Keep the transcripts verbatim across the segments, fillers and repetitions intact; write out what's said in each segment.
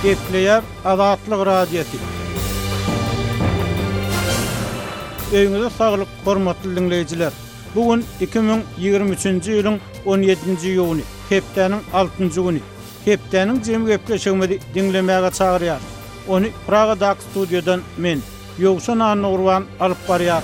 Gepleyer Azatlyk Radiosu. Öňüňizde saglyk, hormatly dinleýijiler. Bugün iki bin ýygrimi üçinji ýylyň on ýedinji ýuny, hepdeniň altynjy güni. Hepdeniň jemy gepleşigini dinlemäge çagyrýar. Onu Praga'da studiodan men, Ýogşan Anurwan alyp barýar.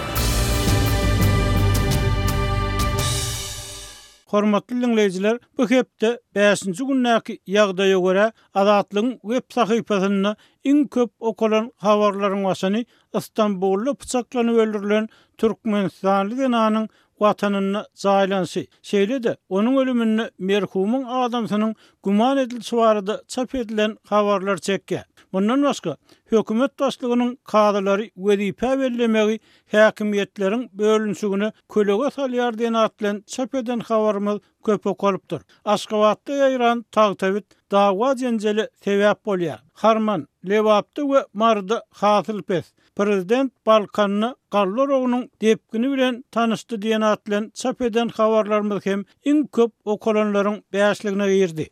Hormatly dinleýijiler, bu hepde beşinji günnäki ýagdaýa görä Azatlygyň web sahypasyna iň köp okulan habarlaryň başyny Istanbulda pyçaklanyp öldürilen Türkmenistanly genanyň watanyna jaýlansy. Şeýle-de onuň ölümini merhumyň adamsynyň guman edilýäsi barada çap edilen habarlar çekkä. Bundan başga hökümet başlygynyň kadrlary wezipe bellemegi häkimiýetleriň bölünşigini kölege salýar diýen atlan çap eden habarymyz köp okulypdyr. Aşgabatda ýaýran tag-tabit dawa jenjeli sebäp bolýar. Harman, Lewapda we Marda Hasylpes prezident Balkanyny Garlarowynyň depkini bilen tanışdy diýen atlan çap eden habarlarymyz hem iň köp okulanlaryň beşligine girdi.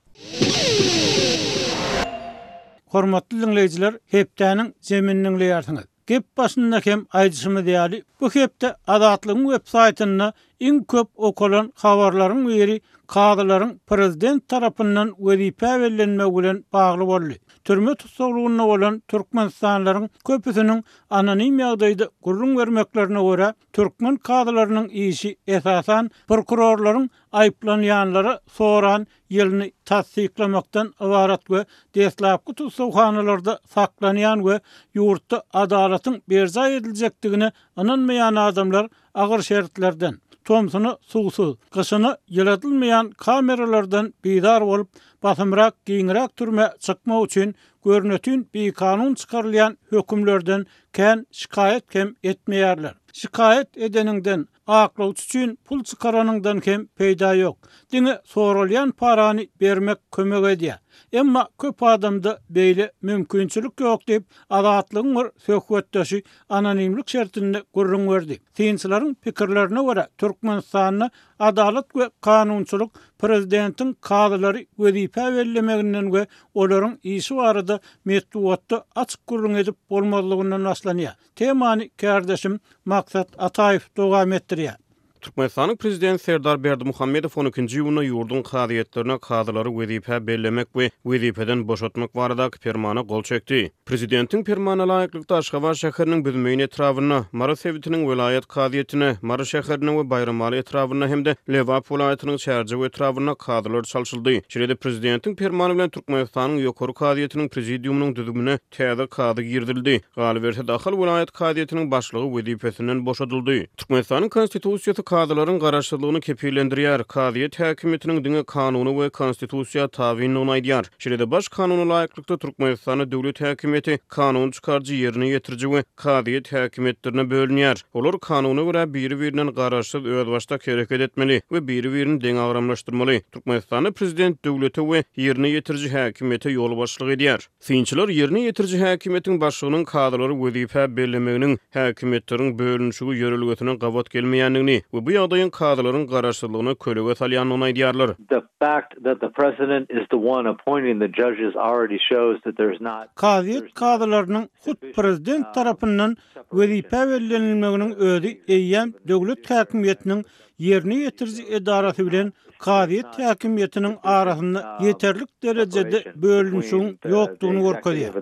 Hormatly dinleýijiler, hepdeniň zemininiň ýartyňyz. Gep başynda hem aýdyşymy diýäli, bu hepde Azatlygyň web saýtyna iň köp okulan habarlaryň biri kadrlaryň prezident tarapyndan wezipe bellenmegi bilen bagly boldy. Türme tutsaglygyna bolan türkmenistanlaryň köpüsiniň anonim ýagdaýda gurrun bermeklerine görä türkmen kadrlarynyň işi esasan prokurorlaryň aýplanýanlara soran ýylyny tasdiklamakdan ibarat we deslapky tutsaglylarda saklanýan we ýurtda adalatyň berja ediljekdigine inanmaýan adamlar agyr şertlerden tomsuny suwsuz, gyşyny ýylatylmaýan kameralardan beýdar bolup, basymrak, giňrak türme çykmak üçin görnetün bir kanun çykarylýan hökümlerden kän şikayet hem etmeýärler. Şikayet edeniňden aklawçy üçin pul çykaranyňdan hem peýda ýok. Diňe sorulýan parany bermek kömek edýär. Emma köp adamda beýle mümkinçilik ýok diýip Azatlygyň bir söhbetdeşi anonimlik şertinde gurrun berdi. Synçylaryň pikirlerine görä Türkmenistanyň adalet we kanunçylyk prezidentiň kadrlary wezipe bellemeginden we olaryň işi barada metduatda açyk gurrun edip bolmazlygyndan başlanýar. Temany kardeşim Maksat Ataýew dowam etdirýär. Türkmenistanyň prezidenti Serdar Berdimuhammedow on ikinji ýylyna ýurdun kadiýetlerine kadrlary wezipe bellemek we wezipeden boşatmak baradaky fermana gol çekdi. Prezidentiň fermana laýyklykda Aşgabat şäheriniň büdmeýin etrawyna, Mara Sewitiniň welayat kadiýetine, Mara şäheriniň we Bayramali etrawyna hemde Lewap welaýatynyň şäherji we etrawyna kadrlar çalşyldy. Şeýle prezidentiň fermany bilen Türkmenistanyň ýokary kadiýetiniň prezidiumynyň düzümine täze kady girdildi. Galyberse dahil welayat kadiýetiniň başlygy wezipesinden boşadyldy. Türkmenistanyň konstitusiýasy kadrlaryň garaşdyrlygyny kepillendirýär. Kadiýet häkimetiniň diňe kanuny we konstitusiýa tabiýyny aýdýar. Şeýle baş kanuny laýyklykda Türkmenistany döwlet häkimeti kanun çykarjy ýerine ýetirji we kadiýet häkimetlerine bölünýär. Olar kanuny görä biri-birinden garaşsyz öz başda hereket etmeli we biri-birini deň agramlaşdyrmaly. Türkmenistany prezident döwleti we ýerine ýetirji häkimeti ýol başlyk edýär. Synçylar ýerine ýetirji häkimetiň başlygynyň kadrlary wezipe bellemeginiň häkimetleriň bölünşigi ýörelgesine gawat gelmeýändigini we bu ýagdaýyň kadrlaryň garaşdyrlygyny kölege salýanyny aýdýarlar. The fact that the president is the one appointing the judges already shows that there's not Kadiýet kadrlarynyň hut prezident tarapyndan wezipe bellenilmeginiň özi eýýän döwlet häkimetiniň ýerine ýetirji edarasy bilen kadiýet häkimetiniň arasynda ýeterlik derejede bölünşiň ýokdugyny görkezýär.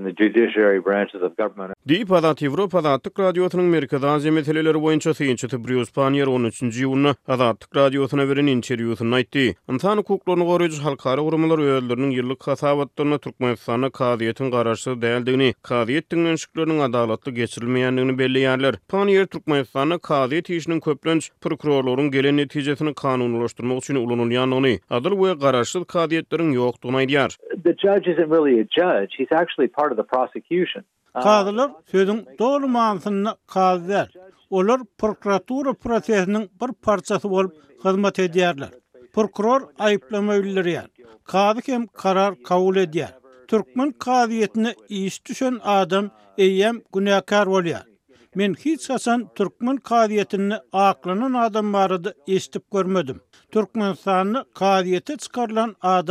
Diýip Azat Ýewropa Azatlyk radiosynyň Merkez Aziýa meseleleri boýunça synçy Bruce Panier on üçinji ýylyna Azatlyk radiosyna beren interwýusyny aýtdy. Insan hukuklaryny goraýjy halkara gurumlar öýleriniň ýyllyk hasabatlaryna Türkmenistana kadiýetiň garaşsyz däldigini, kadiýet diňleşikleriniň adalatly geçirilmeýändigini belleýärler. Panier Türkmenistana kadiýet işiniň köplenç prokurorlaryň gelen netijesini kanunlaşdyrmak üçin ulanylýanyny, adyl we garaşsyz kadiýetleriň ýokdugyny aýdýar. The judge isn't really a judge. He's actually part of the prosecution. Kadrlar sözüň dogry manysyna kadrlar. Olar prokuratura prosesiniň bir parçasy bolup hyzmat edýärler. Prokuror aýplama bildirýär. Kady hem karar kabul edýär. Türkmen kadiýetine iş düşen adam eýem günäkar bolýar. Men hiç hasan Türkmen kadiýetini aklanan adam barada eşitip görmedim. Türkmenistanyny kadiýete çykarlan adam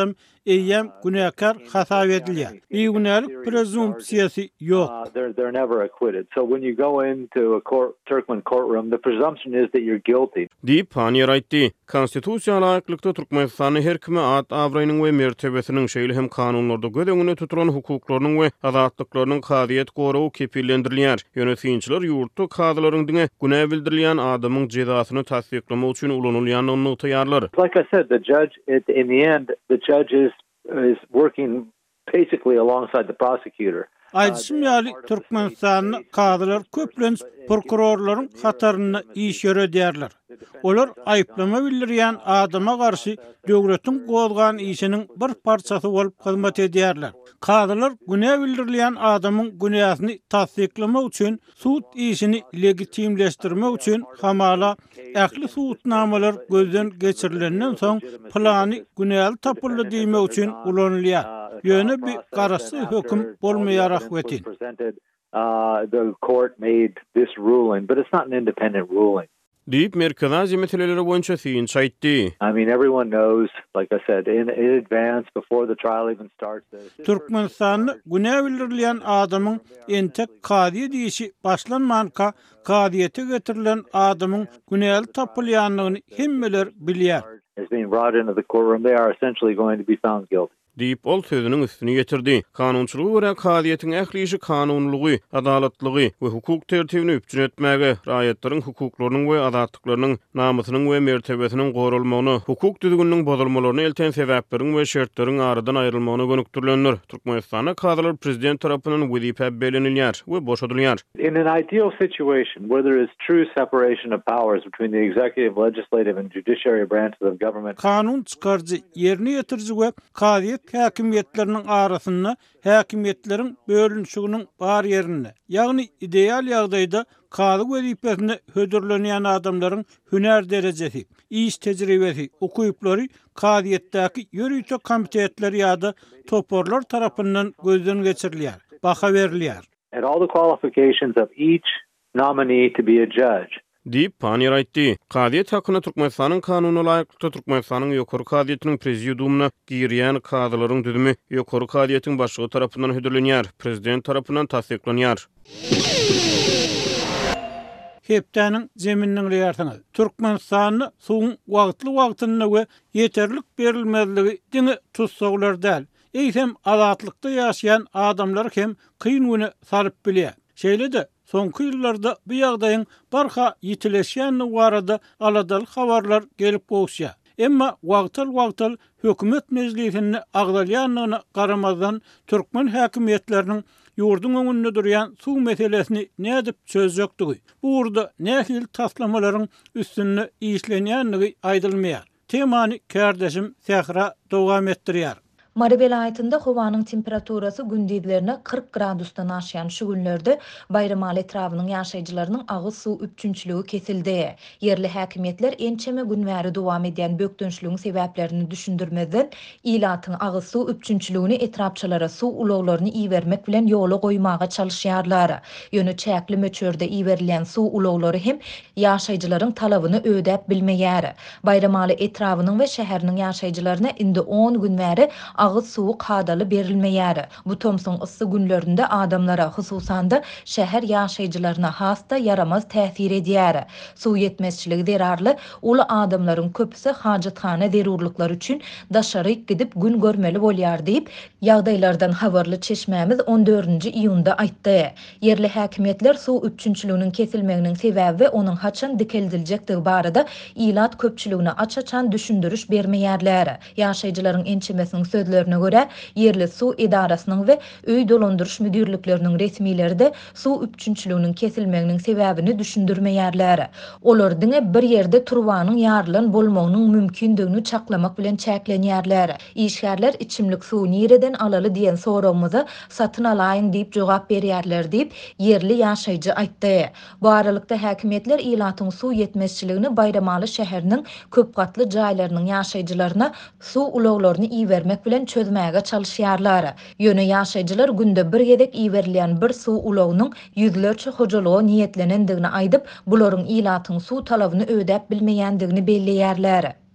eýem günäkär hasap edilýär. Beýgünälik prezumpsiýasy ýok. Uh, they're they're never acquitted. So when you go into a court, Turkmen courtroom, the presumption is that you're guilty. Diýip Panier aýtdy. Konstitusiýal aýaklykda Türkmenistanyň her kime at awraýynyň we mertebesiniň şeýle hem kanunlarda gödeňine tutulan hukuklarynyň we azatlyklarynyň kadyet gorawy kepillendirilýär. Ýönetimçiler ýurtda kadylaryň diňe günä bildirilýän adamyň jezasyny tasdiklamak üçin ulanylýanyny taýýarlar. Like I said, the judge at, in the end, the judge is is working basically alongside the prosecutor. Aýdysym ýaly Türkmenistanyň kadylar köplenç prokurorlaryň hataryny iş ýöredýärler. Olar aýplama bildirýän adama garşy döwletiň gozgan işiniň bir parçasy bolup hyzmat edýärler. Kadylar günä bildirilýän adamyň günäsini tasdiklamak üçin suud işini legitimleşdirmek üçin hamala ähli suudnamalar gözden geçirilenden soň plany günäli tapyldy diýmek üçin ulanylýar. Ýöne bir garasy höküm bolmaýarak wetin. Uh, the court made this ruling, but it's not an independent ruling. Diýip merkezi meseleleri boýunça syýynç aýtdy. I mean, everyone knows, like I said, in, in advance, before the trial even starts. Türkmenistanyň günä bildirilýän adamyň entek kady diýişi başlanmanka kadyete getirilen adamyň günäli tapylýanlygyny hemmeler bilýär. Is being brought into the courtroom, they are essentially going to be found guilty. Diýip ol sözüniň üstüne getirdi. Kanunçylyga görä kadyetiň ählişi kanunlugy, adalatlygy we hukuk tertibini üpjün etmäge, raýatlaryň hukuklarynyň we azatlyklarynyň namysynyň we mertebesiniň gorulmagyny, hukuk düzgüniniň bozulmalaryny elten sebäpleriň we şertlaryň aradan aýrylmagyna gönükdirilýär. Türkmenistanyň kadylar prezident tarapyndan wezipe belenilýär we boşadylýar. In an ideal situation where there is true separation of powers between the executive, legislative and judiciary branches of government. Kanun çykarjy ýerine ýetirji we kadyet häkimiýetleriniň arasyna häkimiýetleriň bölünşiginiň bar ýerine, ýagny ideal ýagdaýda kady wezipesine hödürlenýän adamlaryň hüner derejesi, iş tejribesi, okuýuplary kadyetdäki ýörüýte komitetler ýa-da toporlar tarapyndan gözden geçirilýär, baha berilýär. And all the qualifications of each nominee to be a judge. Diýip Panier aýtdy. Kadyet hakyna Türkmenistanyň kanunyna laýyklykda Türkmenistanyň ýokary kadyetiniň prezidiumyna girýän kadylaryň düzümi ýokary kadyetiň başlygy tarapyndan hödürlenýär, prezident tarapyndan tasdiklanýar. Hepdäniň zemininiň ýartyny. Türkmenistanyň suwun wagtly wagtyna we ýeterlik berilmezligi diňe tutsaglar däl. Eýsem azatlykda ýaşaýan adamlar hem kyn güne salyp bilýär. Şeýle-de soňky ýyllarda bu ýagdaýyň barha ýitileşýäni barada aladal habarlar gelip goýşýar. Emma wagtal-wagtal hökümet mejlisini agdalýanyna garamazdan türkmen häkimiýetleriniň ýurdun öňünde durýan suw meselesini nädip çözjekdigi, bu urda nähil taslamalaryň üstünde işlenýänligi aýdylmaýar. Temany kärdeşim Sehra dowam etdirýär. Mari vilayetinde howanyň temperaturasy gündizlerine kırk gradusdan aşyan şu günlerde Bayramal etrawynyň ýaşaýjylarynyň agyz suw üpçünçlügi kesildi. Yerli häkimiýetler ençeme günwäri dowam edýän bökdönçlügiň sebäplerini düşündirmeden ilatyň agyz suw üpçünçlügini etrapçylara suw ulaglaryny iýermek bilen ýola goýmaga çalışýarlar. Ýöne çäkli möçörde iýerilýän suw ulaglary hem ýaşaýjylaryň talabyny ödäp bilmeýär. Bayramal etrawynyň we şäheriniň ýaşaýjylaryna indi on günwäri agyz suwy kadaly berilmeýär. Bu Thompson ıssy günlerinde adamlara, hususan da şäher ýaşaýjylaryna hasta yaramaz täsir edýär. Suw ýetmezçiligi derarly, ulu adamlaryň köpüsi hajatxana derurlyklary üçin daşary gidip gün görmeli bolýar diýip ýagdaýlardan habarly çeşmämiz on dördünji iýunda aýtdy. Yerli häkimiýetler suw üpçünçliginiň kesilmeginiň sebäbi we onuň haçan dikildiljekdigi barada ilat köpçüligine açaçan düşündürüş bermeýärler. Ýaşaýjylaryň ençemesiniň sözlerine göre yerli suw edarasynyň we öý dolandyrış müdürlikleriniň resmiýleri de suw üpçünçliginiň kesilmeginiň sebäbini düşündirmeýärler. Olar diňe bir ýerde turwanyň ýarlylan bolmagynyň mümkindigini çaklamak bilen çäklenýärler. İşgärler içimlik suw nireden alaly diýen sorawmyza satyn alaýyn diýip jogap berýärler diýip yerli ýaşaýjy aýtdy. Bu aralykda häkimiýetler ilatyň suw ýetmezçiligini Bayramaly şäheriniň köp gatly jaýlarynyň ýaşaýjylaryna suw ulaglaryny iýermek bilen çözmäge çalışýarlar. Ýöne ýaşaýjylar günde bir gezek iýerilýän bir suw ulagynyň ýüzlerçe hojalygy niýetlenendigini aýdyp, bularyň ilatyň suw talabyny ödäp bilmeýändigini belleýärler.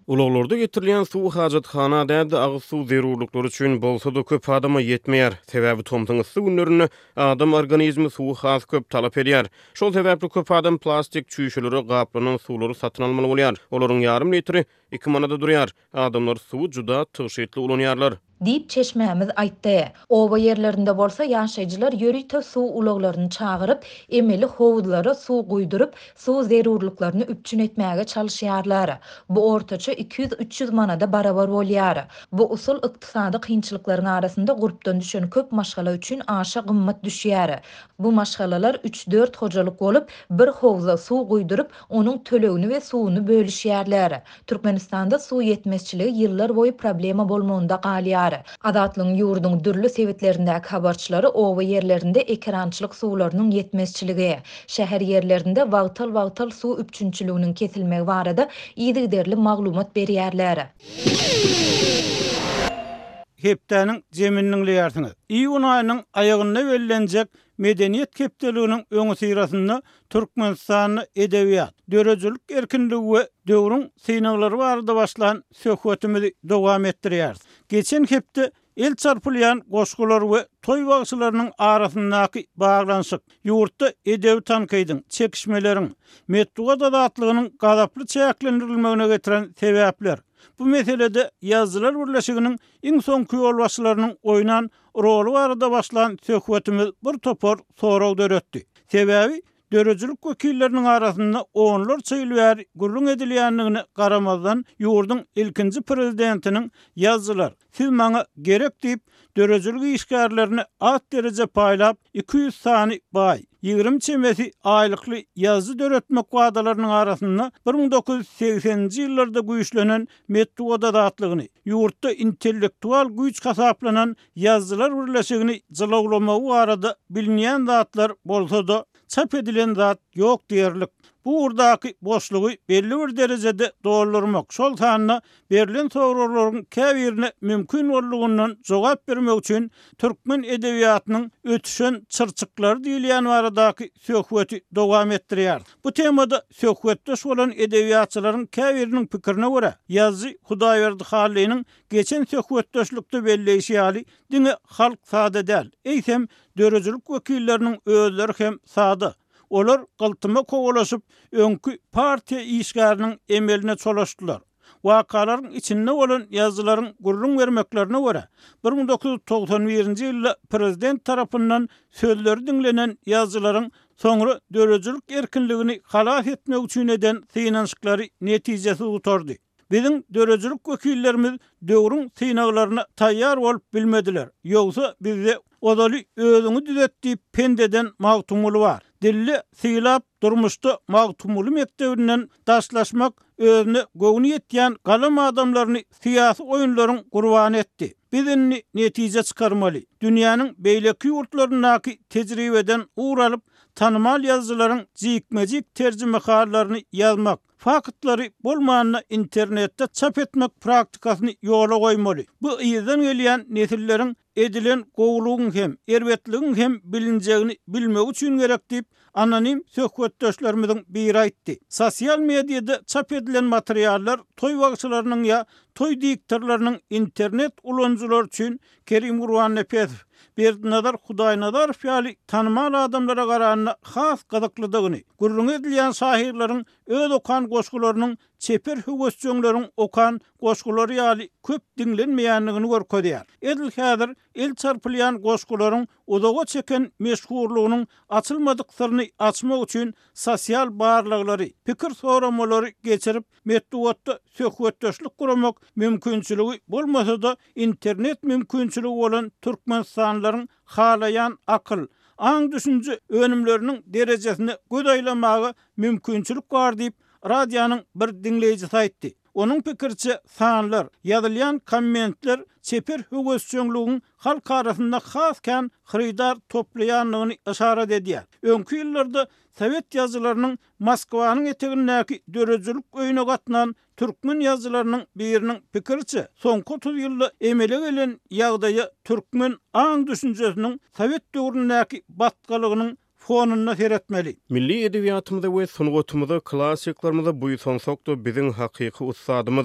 Ulaglarda getirilýän suw hajatxana dädi agyz suw zerurlukları üçin bolsa-da köp adama yetmeýär. Sebäbi tomtuň ysy günlerinde adam organizmi suw has köp talap edýär. Şol sebäpli köp adam plastik çüýşeleri, gaplanan suwlary satyn almaly bolýar. Olaryň ýarym litri iki manada durýar. Adamlar suw juda tygyşetli ulanýarlar. Diýip çeşmämiz aýtdy. Oba yerlerinde bolsa ýaşaýjylar ýörüýte suw ulaglaryny çagyryp, emeli howuzlara suw guýduryp, suw zerurluklaryny üpçün etmäge çalyşýarlar. Bu ortaça iki yüz üç yüz manada barabar bolýar. Bu usul ykdysady kynçylyklaryň arasynda gurupdan düşen köp maşgala üçin aşa gymmat düşýär. Bu maşgalalar üç dört hojalyk bolup, bir howuza suw guýduryp, onuň tölegini we suwuny bölüşýärler. Türkmenistanda suw yetmezçiligi ýyllar boýy problema bolmagynda galýar. Adatlyň ýurduň dürli sebitlerindäki habarçylary oba yerlerinde ekrançylyk suwlarynyň yetmezçiligi, şäher yerlerinde wagtal-wagtal suw üpçünçiliginiň kesilmegi barada ýygyderli maglumat berýärler. Hepdäniň zemininiň ýartyny. İýun aýynyň aýagyna wellenjek medeniýet kepdeliginiň öňü syrasynda Türkmenistany edebiýat, dörejilik erkinligi we döwrüň synaglary barada başlan söhbetimizi dowam etdirýär. Geçen hepde el çarpylýan goşgular we toy bagçylarynyň arasyndaky baglanşyk, ýurtda edebi tankydyň, çekişmeleriň, metduga dadatlygynyň gadaply çäklendirilmegine getiren sebäpler. Bu meselede Yazılar Birleşiginiň iň soňky ýolbaşçylarynyň oýnan rolu barada başlan söhbetimiz bir topar sorag döretdi. Sebäbi dörejilik wekilleriniň arasynda onlar çyýlýar gurrun edilýändigine garamazdan ýurdun ilkinji prezidentiniň Yazılar siz maňa gerek diýip dörejilik işgärlerini at derece paýlap iki yüz sany baý ýygrimi çemesi aýlykly ýazgy döretmek wagdalarynyň arasynda bir ming dokuz yüz seksenji ýyllarda güýçlenen metduga dadatlygyny, ýurtda intellektual güýç hasaplanan Yazılar Birleşigini jylaglamagy barada bilinýän zatlar bolsa-da çap edilen zat ýok diýerlik. Bu urdaky boşlugy belli bir derejede doldurmak, şol sanyna berilen soraklaryň käbirine mümkin bolýandan jogap bermek üçin türkmen edebiýatynyň ötüşen çyrçyklary diýilýän baradaky söhbeti dowam etdirýär. Bu temada söhbetdeş bolan edebiýatçylaryň käbiriniň pikirine görä, Ýazy Hudaýberdi Halynyň geçen söhbetdeşlikde belleýişi ýaly diňe halk sada däl. Eýsem dörejilik wekilleriniň özleri hem sada. Olar galtyma kowalaşyp öňkü partiýa işgäriniň emeline çolaşdylar. Wakalaryň içinde bolan ýazylaryň gurrun bermeklerine görä bir ming dokuz yüz togsan birinji ýylda prezident tarapyndan sözleri dinlenen ýazylaryň soňra dörejilik erkinligini halas etmek üçin eden synançyklary netijesi utardy. Bizim dörejilik wekillerimiz döwrüň synaglaryna taýýar bolup bilmediler. Ýogsa bizde odaly özüňi düzetdiýip pendeden magtumly bar. Dilli syýlap durmuşda magtumly mektebinden daşlaşmak özüne gowny etýän galam adamlaryny syýasy oýunlaryň gurbany etdi. Bizini netije çykarmaly. Dünýäniň beýleki ýurtlaryndaky tejribeden uğralyp tanymal ýazgylaryň jikmejik terjimehalaryny ýazmak, faktları bolmanyna internetde çap etmek praktikasyny ýola goýmaly. Bu ýyzdan gelýän nesilleriň edilen gowlugyň hem erwetligiň hem bilinjegini bilmek üçin gerek diýip anonim söhbetdeşlerimiziň biri aýtdy. Sosial mediada çap edilen materiallar toy wagçylarynyň ýa toy diýiktorlarynyň internet ulanjylar üçin Kerim Gurban Nepesov Berdinazar Hudaýnazar ýaly tanymal adamlara garanyna has gazaklydygyny, gurrun edilýän şahirleriň öz okan goşgularynyň çeper höwesçiňleriň okan goşgulary ýaly köp dinlenmeýänligini görkezýär. Edil häzir el çarpylýan goşgularyň uzaga çeken meşhurlygynyň açylmadyk syryny açmak üçin sosial barlyklary, pikir soramalary geçirip metduatda söhbetdeşlik guramak mümkinçiligi bolmasa-da internet mümkinçiligi bolan Türkmenistanlaryň halayan akyl, aň düşünje önümleriniň derejesini gödaýlamagy mümkinçilik bar diýip radionyň bir dinleýijisi aýtdy. Onun pikirçe sanlar, ýazylýan kommentler çeper höwesçiňligiň halk arasynda hasken hyrydar toplaýanlygyny işaret edýär. Öňkü ýyllarda Sowet ýazylarynyň Moskwanyň etegindäki dörejilik öýüne gatnan türkmen ýazylarynyň biriniň pikirçe soňky otuz ýylda emele gelen ýagdaýa türkmen aň düşünjesiniň Sowet döwründäki batgalygynyň fonuna seretmeli. Milli edebiýatymyzda we sungatymyzda klassiklarymyzda bu ýysansokda biziň hakyky ustadymyz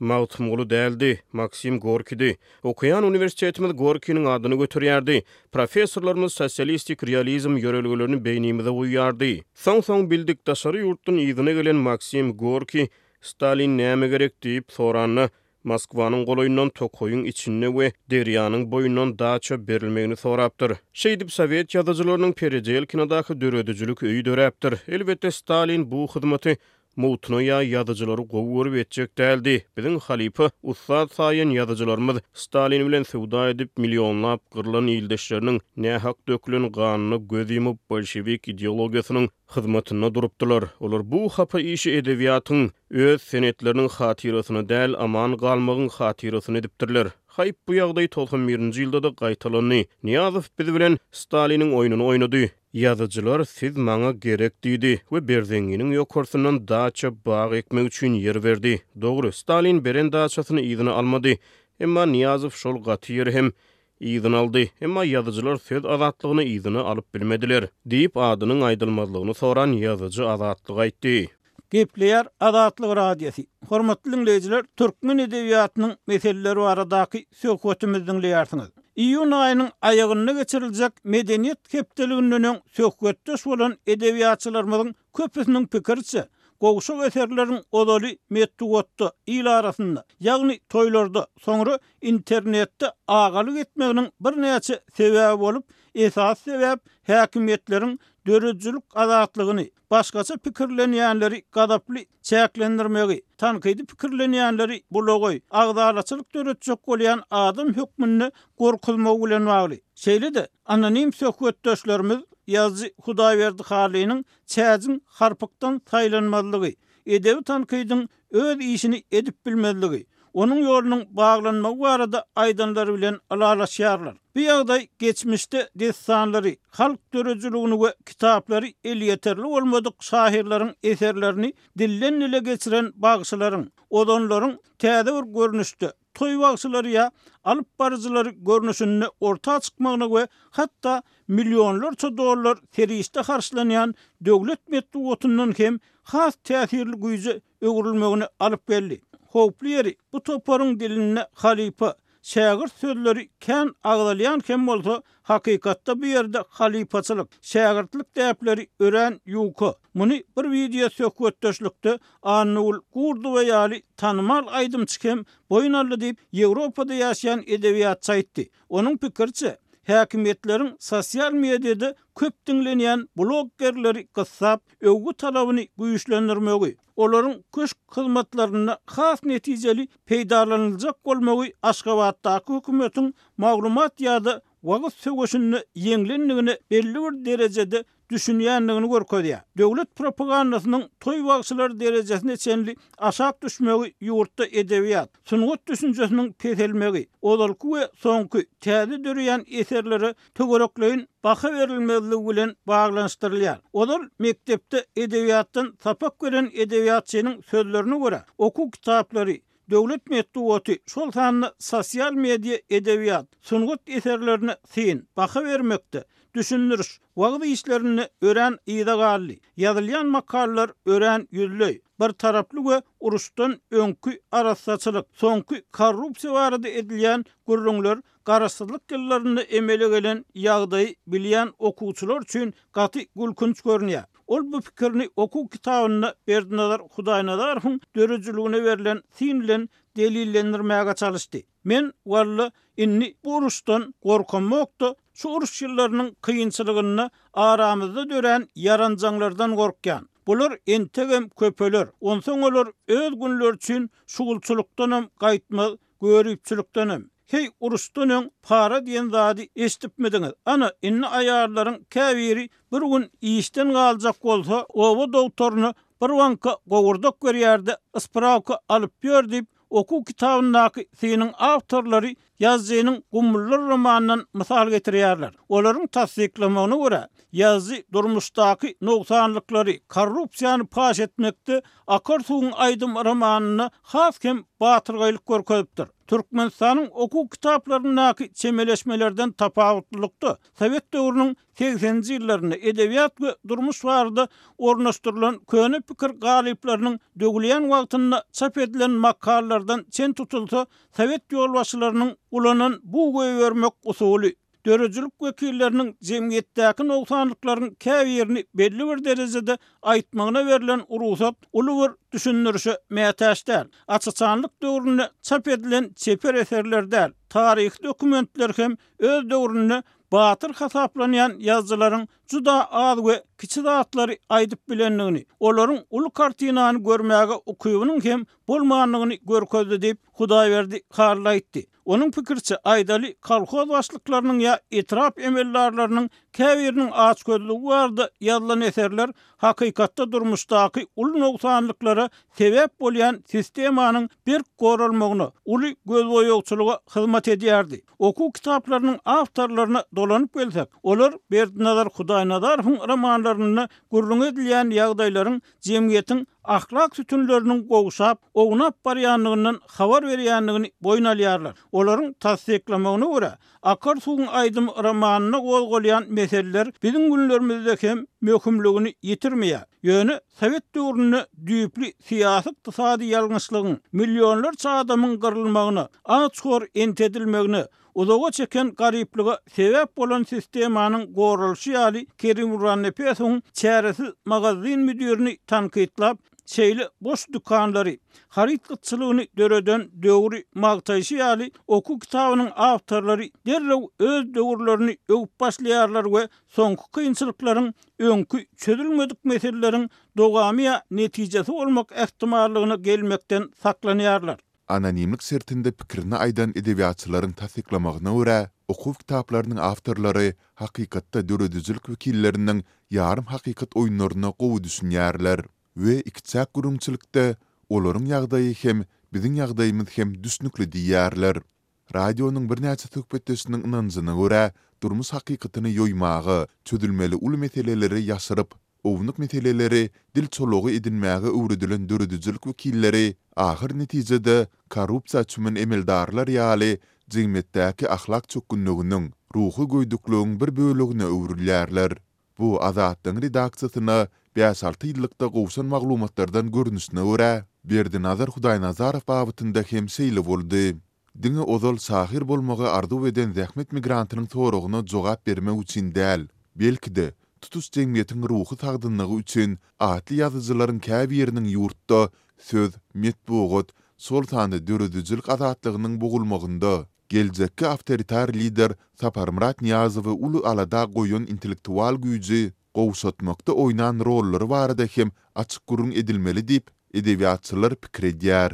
mawtumgulu däldi, Maksim Gorkidi. Okuyan Üniversitetimiz Gorki'nin adyny götürýärdi. Professorlarymız sosialistik realizm ýörelgelerini beýnimize goýýardy. Soň-soň bildik daşary ýurtdan ýygyna gelen Maksim Gorki Stalin näme gerek diýip soranny Moskwanyň goloýundan tokoýyň içinde we derýanyň boýundan daça berilmegini sorapdyr. Şeýdip Sowet ýazyjylarynyň perejel kinadaky döredijlik öýü döräpdir. Elbetde Stalin bu hyzmaty Mutnoya ýazyjylary gowuryp etjek däldi. Biziň halipa Ustad saýyn ýazyjylarymyz Stalin bilen sowda edip millionlap gyrlan ýyldaşlarynyň nähak dökülen ganyny göz ýumyp bolşewik ideologiýasynyň hyzmatyna durupdylar. Olar bu hapa işi edebiýatyň öz senetleriniň hatyrasyny däl, aman galmagyň hatyrasyny edipdirler. Hayp bu ýagdaý to'qson birinji ýylda da gaýtalandy. Niýazow biz bilen Staliniň oýunyny oýnady. Ýazyjylar siz maňa gerek diýdi we berdeňiniň ýokursundan daça bag ekmek üçin ýer berdi. Dogry, Stalin beren daçasyny ýygyna almady. Emma Niýazow şol gaty ýer hem ýygyna aldy. Emma ýazyjylar söz azatlygyny ýygyna alyp bilmediler. Diýip adynyň aýdylmazlygyny soran ýazyjy azatlyk aýtdy. Gepleýär Azatlyk radiosi. Hormatly dinleýijiler, türkmen edebiýatynyň meseleleri baradaky söhbetimizi dinleýärsiňiz. İýun aýynyň aýagyna geçiriljek medeniýet hepdeliginiň söhbetdeş bolan edebiýatçylarymyzyň köpüsiniň pikirçe, gowşak eserleriň odaly metduatda il arasynda, ýagny toýlarda, soňra internetde agalyk etmeginiň bir näçe sebäbi bolup, esas sebäp häkimetleriň döredijlik azatlygyny, başgaça pikirlenýänleri gadaply çäklendirmegi, tankydy pikirlenýänleri bulagoy, agdalaçylyk döredijek bolýan adam hökmüni gorkulmagy bilen bagly. Şeýle-de anonim söhbetdeşlerimiz ýazgy Hudaýberdi Halynyň çäjin harpykdan taýlanmazlygy, edebi tankydyň öz işini edip bilmezligi, onun ýolunyň baglanmagy barada aýdanlary bilen alalaşýarlar. Bu ýagdaý geçmişde dessanlary, halk döredijligini we kitaplary el ýeterli bolmadyk şairleriň eserlerini dillen dile geçiren bagşylaryň, odanlaryň täze bir görnüşde toy bagşylary ýa alyp barjylary görnüşini orta çykmagyna we hatda millionlarça dollar teriste harçlanýan döwlet metduatyndan hem has täsirli güýje öwrülmegini alyp geldi. Hoply ýeri bu toparyň diline halipa şägir sözleri kän agdalýan hem bolsa, hakykatda bu ýerde halipaçylyk, şägirtlik däpleri ören ýuka. Muny bir video söhbetdeşlikde Anul Gurdu we ýaly tanymal aýdymçy hem boýunarly diýip Ýewropada ýaşaýan edebiýatçy aýtdy. Onuň pikirçe, häkimetleriň sosial mediada köp dinlenýän bloggerleri gyssap, öwgü talabyny güýçlendirmegi, olaryň köşk hyzmatlaryna has netijeli peýdalanylajak bolmagy Aşgabatdaky hökümetiň maglumat ýa-da wagt söwüşini ýeňlenligini belli bir derejede düşünýänligini görkezýär. Döwlet propagandasynyň toy bagşylar derejesine çenli aşak düşmegi ýurtda edebiýat, sungat düşünjesiniň keselmegi, odalky we soňky täze dörýän eserleri tögerekleýin baha berilmezligi bilen baglanşdyrylýar. Odal mektepde edebiýatdan sapak gören edebiýatçynyň sözlerine görä, oku kitaplary, döwlet metduaty şol sanly sosial media edebiýat, sungat eserlerine sin baha bermekde. Düşündürüş, wagty işlerini ören ýyda gally, ýazylýan makallar ören ýüzlüy, bir taraply we uruşdan öňkü arasaçylyk, soňky korrupsiýa barada edilýän gürrüňler, garaşsyzlyk ýyllaryny emele gelen ýagdaýy bilýän okuwçylar üçin gaty gülkünç görünýär. Ol bu pikirni oku kitabyna Berdinazar Hudaýnazarowyň döredijligine berilen sin bilen delillendirmäge çalışdy. Men walla inni bu uruşdan gorkanmakda, şu uruş ýyllarynyň kıyınçylygyny aramyzda dören yaranjaňlardan gorkýan. Bular entegem köpeler, onsoň olar öz günler üçin şugulçylykdanam gaýtmaz, görüpçülükdanam. Hey uruşdan para diýen zady eşitipmediňiz. Ana inni aýarlaryň käbiri bir gün işden galjak bolsa, owa doktoruny bir wanka gowurdak berýärdi, ispravka alyp ber diýip oku kitabynaky seniň awtorlary Yazıcının Gummullar romanından misal getirýärler. Olaryň tasdiklamagyna görä, yazıcı durmuşdaky noksanlyklary, korrupsiýany paş etmekde Akar suwuň aýdym romanyny haskem batyrgylyk görkezipdir. Türkmenistanyň okuk kitaplaryndaky çemeleşmelerden tapawutlykdy. Sowet döwrüniň seksenji ýyllaryna edebiýat we durmuş barada ornaşdyrylan köne pikir galyplarynyň dögülýän wagtynda çap edilen makallalardan çen tutulsa, Sowet ýolbaşçylarynyň ulanan bu göýbermek usuly dörejülük wekilleriniň jemgyýetdäki noksanlyklaryň käbirini belli bir derejede aýtmagyna berilen urusat uly bir düşünürşe mätäşdär. Açyçanlyk döwründe çap edilen çeper eserlerde taryh dokumentler hem öz döwründe batyr hasaplanýan yazılaryň juda az we kiçi zatlary aýdyp bilenligini, olaryň uly kartinany görmäge ukybynyň hem bolmanlygyny görkezdi diýip Hudaýberdi Karl aýtdy. Onun pikirçe aýdaly kolhoz başlyklarynyň ya etrap emellerleriniň käbiriniň aç gözlügi bardy ýazılan eserler hakykatda durmuşdaky uly noksanlyklara sebäp bolýan sistemanyň bir goralmagyny, uly gözboýagçylyga hyzmat edýärdi. Okuk kitaplarının awtorlaryna dolanyp gelsek, olar Berdinazar Hudaýnazarowyň romanlaryny gurrun edilýän ýagdaýlaryň jemgyýetiň ahlak sütünlerinin gowşap, ognap barýanlygyndan habar berýänligini boyun alýarlar. Olaryň tasdiklamagyna görä, Akar suwuň aýdym romanyna golgolýan meseleler biziň günlerimizde hem möhümligini ýitirmeýär. Ýöne Sowet döwrüne düýpli siýasy ykdysady ýalňyşlygyň, millionlarça adamyň gyrylmagyny, açgor entedilmegini, uzağa çeken garyplyga sebäp bolan sistemanyň goralşy ýaly Kerim Urnepesiň çäresiz magazin müdirini tankytlap, şeýle boş dukanlary, harit gytçylygyny döreden döwri magtaýşy ýaly okuk kitabynyň awtorlary derrew öz döwürlerini öwüp başlaýarlar we soňky kynçylyklaryň öňkü çözülmedik meseleleriň dogamy netijesi bolmak ähtimallygyny gelmekden saklanýarlar. Anonimlik sertinde pikirini aýdan edebiýatçylaryň tasdiklamagyna görä, okuk kitaplarynyň awtorlary hakykatda döredüzülük wekilleriniň ýarym hakykat oýunlaryna gowy düşünýärler we ikçak gurumçylykda olaryň ýagdaýy hem biziň ýagdaýymyz hem düsnükli diýýärler. Radionuň bir näçe töhbetçisiniň ynanjyna görä, durmuş hakykatyny ýoýmagy, çözülmeli uly meseleleri ýaşyryp, ownuк meseleleri dil çology edinmäge öwredilen döredüzülük wekilleri ahir netijede korrupsiýa üçin emeldarlar ýaly jemgyýetdäki ahlak çökünliginiň, ruhy göýdükliginiň bir bölegine öwrülýärler. Bu Azatdyň redaksiýasyna beş alty ýyllykda gowşan maglumatlardan görnüşine görä, Berdinazar Hudaýnazarow babytynda hem şeýle boldy. Diňe ozal sahir bolmagy arzu eden zähmet migrantynyň soragyna jogap bermek üçin däl, belki-de tutuş jemgyýetiň ruhy sagdynlygy üçin atly ýazyjylaryň käbiriniň ýurtda söz, metbuat, sol sany döredüzülük azatlygynyň bogulmagynda geljekki awtoritar lider Sapar Murat Niýazowy uly alada goýan intellektual güýji gowşatmakda oýnan rollary barada hem açyk gurrun edilmeli diýip edebiýatçylar pikir edýär.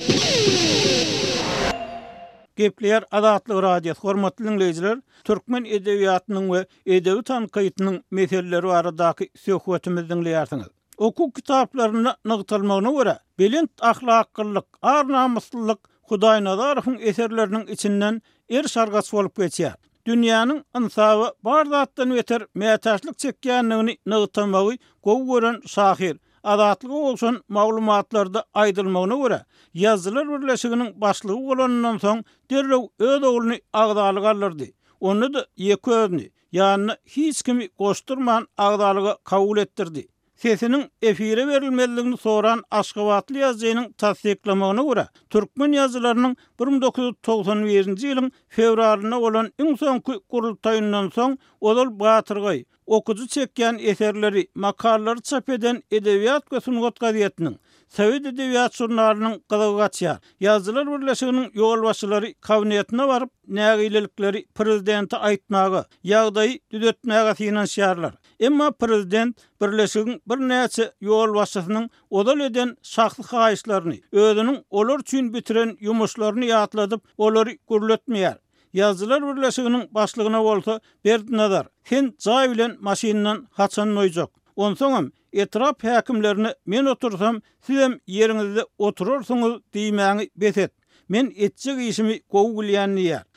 Gepler Azatlyk radiosu hormatly dinleyijiler, türkmen edebiýatynyň we edebi tankytynyň meseleleri baradaky söhbetimizi dinleýärsiňiz. Okuk kitaplaryny nygtalmagyna görä, belent ahlaklyk, ar-namuslyk Hudaýnazarowyň eserleriniň içinden er şargaç bolup geçýär. Dünýäniň ynsaby bar zatdan beter mätäçlik çekýänligini nygtamagy gowy gören şahir Azatlyk bolsun maglumatlarda aýdylmagyna görä, Ýazgylar Birleşiginiň başlygy bolanyndan soň derrew öz ogluny agdalyga alyrdy. Onu da ýeki özüni, ýani hiç kimi goşdurman agdalyga kabul etdirdi. Sesiniň efire berilmeligini soran Aşgabatly ýazgynyň tasdiklamagyna görä, türkmen ýazgylarynyň bir ming dokuz ýüz togsan berinji ýylyň fevralyna bolan iň soňky gurultaýyndan soň olal batyrgy, okudy çekýän eserleri, makallar çap eden Edebiýat we Sungat gazetiniň, Sowet edebiýat jurnalynyň gyzygy gaçýar. Ýazgylar Birleşiginiň ýolbaşçylary kabinetine baryp, nägilelikleri prezidenti aýtmagy, ýagdaýy düzeltmäge finansiýarlar. Emma prezident Birleşigiň bir näçe ýolbaşçysynyň odal eden şahsy haýyşlaryny, özüniň olar üçin bitiren ýumuşlaryny ýatladyp, olary gürletmeýär. Ýazgylar Birleşiginiň başlygına bolsa Berdinazar, sen jaý bilen maşynadan haçan noýjak. Onsoňam etrap häkimlerini men otursam, siz hem ýeriňizde oturursyňyz diýmäňi beset. Men etjek işimi gowy bilýän diýär.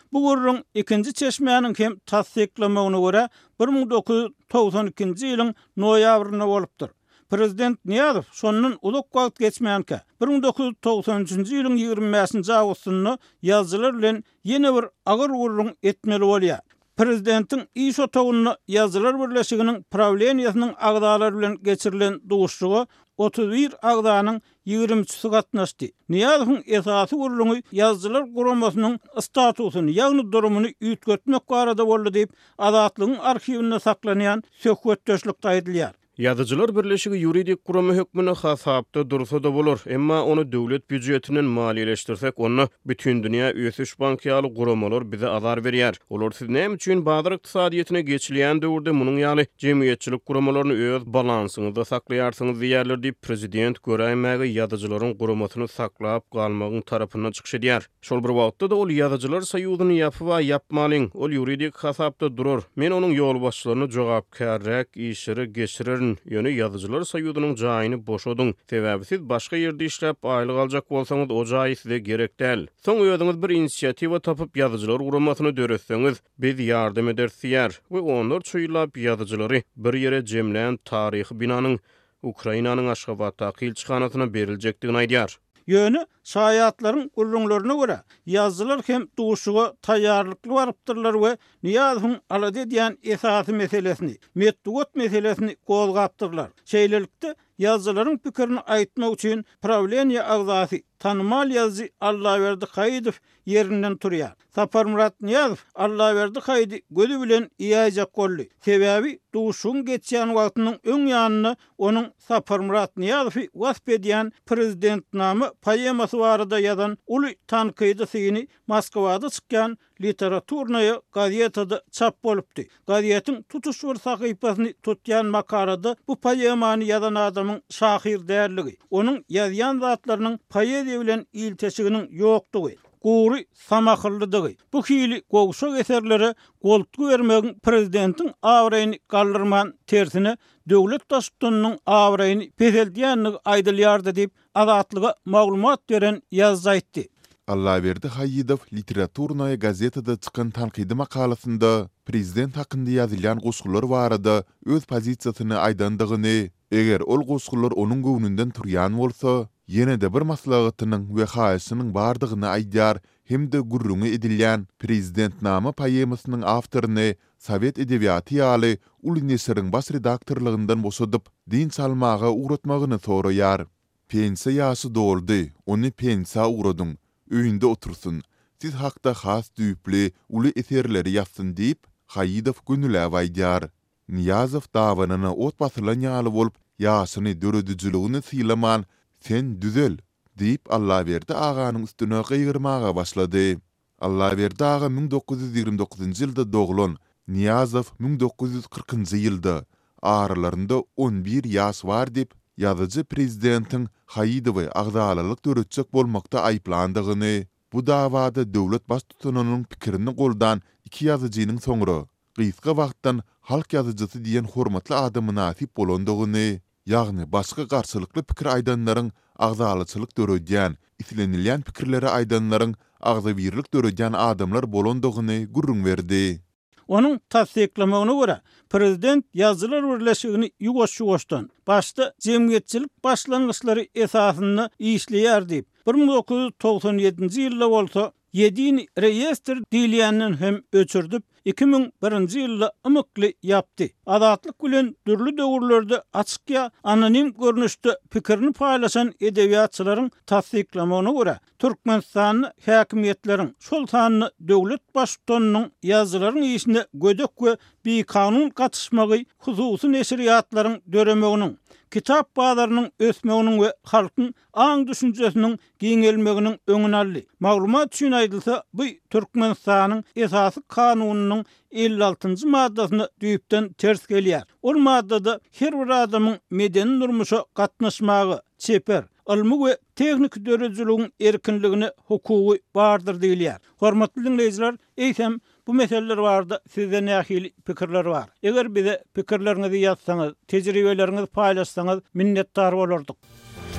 Bu gurrun ikinji çeşmeýäniň hem tasdiklamagyna görä bir ming dokuz yüz togsan ikinji ýylyň noýabryna bolupdyr. Prezident Niýazow şondan uzak wagt geçmeýänke bir ming dokuz yüz togsan üçinji ýylyň ýygrimi beşinji awgustyny ýazgylar bilen ýene bir agyr gurrun etmeli bolýar. Prezidentiň iş otagyny ýazgylar birleşiginiň prawleniýasynyň agdalary bilen geçirilen duguşçugy otuz bir agdanyň ýygrimiçisi gatnaşdy. Niýazowyň esasy guruluny ýazgylar guramasynyň statusyny, ýagny durumuny üýtgetmek barada boldy diýip Azatlygyň arxiwinde saklanýan söhbetdeşlikde aýdylýar. Ýazyjylar birleşigi ýuridik guramy hökmüne hasapda dursa da bolar, emma onu döwlet büdjetinden maliýeleşdirsek, onu bütün dünýä ösüş bankiýaly guramalar bize azar berýär. Olar siz näme üçin bazar ykdysadyýetyne geçilýän döwürde munyň ýaly jemgyýetçilik guramalaryny öz balansyňyzda saklaýarsyňyz diýerler diýip prezident göräýmäge ýazyjylaryň guramasyny saklap galmagyň tarapyndan çykyş edýär. Şol bir wagtda da ol ýazyjylar saýudyny ýapyp ýapmalyň, ol ýuridik hasapda durar. Men onuň ýolbaşçylaryny jogapkärrek işleri geçirer ýöne ýazyjylar saýudynyň jaýyny boşadyň. Sebäbi siz başga ýerde işläp aýlyk aljak bolsaňyz o jaý size gerek däl. Soň öýüňiz bir inisiýatiwa tapyp ýazyjylar guramasyny döretseňiz, biz ýardym edersizler we onlar çuýlap ýazyjylary bir ýere jemlän taryhy binanyň Ukrainanyň Aşgabatda kilçyhanasyna berilejekdigini aýdýar. Ýöne şaýatlaryň gurrunlaryna görä ýazgylar hem duguşuga taýýarlykly barypdyrlar we Niýazowyň alady diýen esasy meselesini, metdugot meselesini gozgapdyrlar. Şeýlelikde ýazgylaryň pikirini aýtmak üçin prawleniýa agzasy tanmal ýazgy Allaýberdi Haýydow ýerinden turýar. Saparmurat Niýazow Allaýberdi Haýydy gözü bilen ýaýjak boldy. Sebäbi duguşuň geçýän wagtynyň öň ýanyny onuň Saparmurat Niýazowy wasp edýän prezident namy poemasy barada ýazan uly tankydy syny Moskwada çykýan literaturnaýa gazetada çap bolupdy. Gazetiň tutuş bir sahypasyny tutýan makalada bu poemany ýazan adamyň şahyr därligi, onuň ýazýan zatlarynyň poeziýa bilen ilteşiginiň ýokdugy, gury samahyllydygy. Bu hili gowşak eserlere goltgu bermegiň prezidentiň awraýyny galdyrman tersine döwlet daşdynyň awraýyny peseldiýänligi aýdylýardy diýip Azatlyga maglumat beren ýazgy aýtdy. Allaýberdi Haýydow literaturnaýa gazetada çykan tankydy makalasynda prezident hakynda ýazylýan goşgular barada öz pozisiýasyny aýdandygyny, eger ol goşgular onuň göwnünden turýan bolsa, ýene-de bir maslahatynyň we haýysynyň bardygyny aýdýar hem-de gurrungy edilýän prezident namy poemasynyň awtoryny Sowet edebiýaty ýaly Uly Nesiriň bas redaktorlygyndan boşadyp din salmaga uğratmagyny soraýar. Pensiýa ýaşy doldy, ony pensiýa uğradyň. Öýünde otursun. Siz hakda has düýpli uly eserleri ýazsyn diýip Haýydow gönüläp aýdýar. Niýazow dawanyny ot basylan ýaly bolup ýaşyny döredüjiligini sylaman sen düzel diýip Allaýberdi aganyň üstüne gygyrmaga başlady. Allaýberdi aga ming dokuz yüz ýigirme dokuzynjy ýylda doglan, Niýazow ming dokuz yüz kırkynjy ýylda. Aralarynda on bir ýaş bar diýip ýazyjy prezidentiň Haýydowy agdalylyk döretjek bolmakda aýplandygyny, bu dawada döwlet baş tutananyň pikirini goldan iki ýazyjynyň soňra gysga wagtdan halk ýazyjysy diýen hormatly adamy nasip bolandygyny, ýagny başga garşylykly pikir aýdanlaryň agdalyçylyk döredýän, islenilýän pikirleri aýdanlaryň agdawirlik döredýän adamlar bolandygyny gurrun berdi. Onuň tasdiklamagyna görä prezident ýazgylar birleşigini ýugoş-ýugoşdan başda jemgyýetçilik başlangyçlary esasyny işleýär diýip bir ming dokuz yüz togsan ýedinji ýylda bolsa Yedini reyestr diýilýänden hem öçürdüp iki ming birinji ýylda ymykly ýapdy. Azatlyk bilen dürli döwürlerde açykya anonim görnüşde pikirini paýlaşan edebiýatçylaryň tasdiklamagyna görä Türkmenistanyň häkimiýetleriň şol sanyny döwlet başçylarynyň ýazgylaryň işine gödek we bir kanun gatışmagy hususy neşriýatlaryň döremeginiň kitap bazarynyň ösmeginiň we halkyň aň düşünjesiniň giňelmeginiň öňüne aldy. Maglumat üçin aýdylsa, bu Türkmenistanyň esasy kanunynyň elli altyncı maddasyny düýpden ters gelýär. Ol maddada her bir adamyň medeni durmuşa gatnaşmagy, çeper, ilmi we teknik döredijiligiň erkinligine hukugy bardyr diýilýär. Hormatly dinleýijiler, eýsem bu meseleler barada sizde nähili pikirler bar. Eger bize pikirleriňizi ýazsaňyz, tejribelerinizi paýlaşsaňyz minnetdar bolardyk.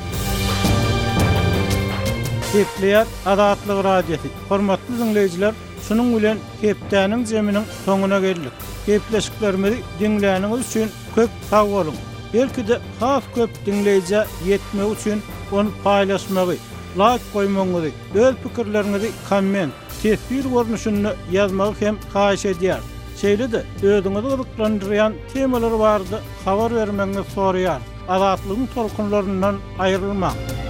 Bekleýär Azatlyk radiosu. Hormatly dinleýijiler, Şunun bilen hepdäniň zeminiň soňuna geldik. Hepleşiklerimizi dinläniňiz üçin köp sag bolun. Belki de has köp dinleýije ýetmek üçin onu paýlaşmagy, like goýmaňyzy, öz pikirleriňizi komment, tesbir görnüşünde ýazmagy hem haýyş edýär. Şeýle-de özüňizi gyzyklandyrýan temalar bardy, habar bermeňizi soraýar. Azatlygyň tolkunlaryndan aýrylmak.